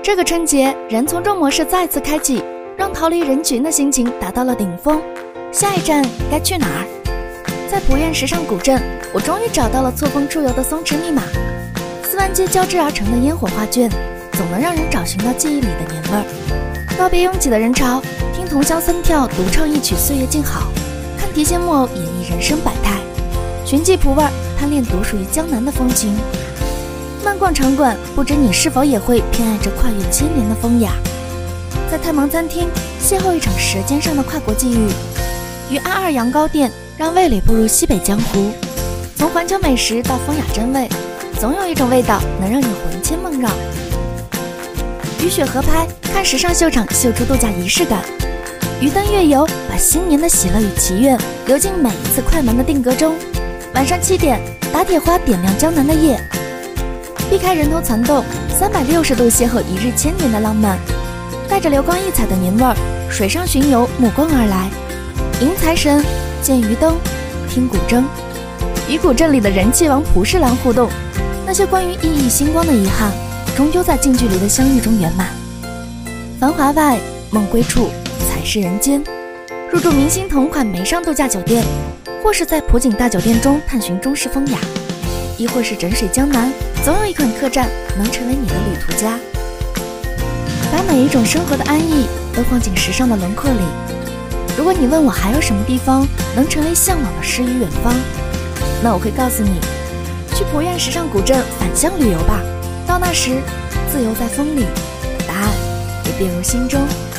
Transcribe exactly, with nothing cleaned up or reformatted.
这个春节，人从众模式再次开启，让逃离人群的心情达到了顶峰。下一站该去哪儿？在蒲院时尚古镇，我终于找到了错峰出游的松弛密码。四万街交织而成的烟火画卷，总能让人找寻到记忆里的年味儿。告别拥挤的人潮，听同乡僧跳独唱一曲岁月静好，看提线木偶演绎人生百态，寻迹蒲味，贪恋独属于江南的风情。漫逛场馆，不知你是否也会偏爱这跨越千年的风雅？在太忙餐厅邂逅一场舌尖上的跨国际遇，与阿二羊羔店让味蕾步入西北江湖。从环球美食到风雅真味，总有一种味道能让你魂牵梦绕。与雪合拍，看时尚秀场秀出度假仪式感；鱼灯月游，把新年的喜乐与祈愿流进每一次快门的定格中。晚上七点，打铁花点亮江南的夜，避开人头攒动，三百六十度邂逅一日千年的浪漫，带着流光溢彩的年味儿，水上巡游目光而来，迎财神，见鱼灯，听古筝，与古镇里的人气王蒲侍郎互动。那些关于熠熠星光的遗憾，终究在近距离的相遇中圆满。繁华外，梦归处，才是人间。入住明星同款梅上度假酒店，或是在普景大酒店中探寻中式风雅，亦或是枕水江南，总有一款客栈能成为你的旅途家。把每一种生活的安逸都放进时尚的轮廓里。如果你问我还有什么地方能成为向往的诗与远方，那我会告诉你，去蒲院时尚古镇返乡旅游吧。到那时，自由在风里，答案也便入心中。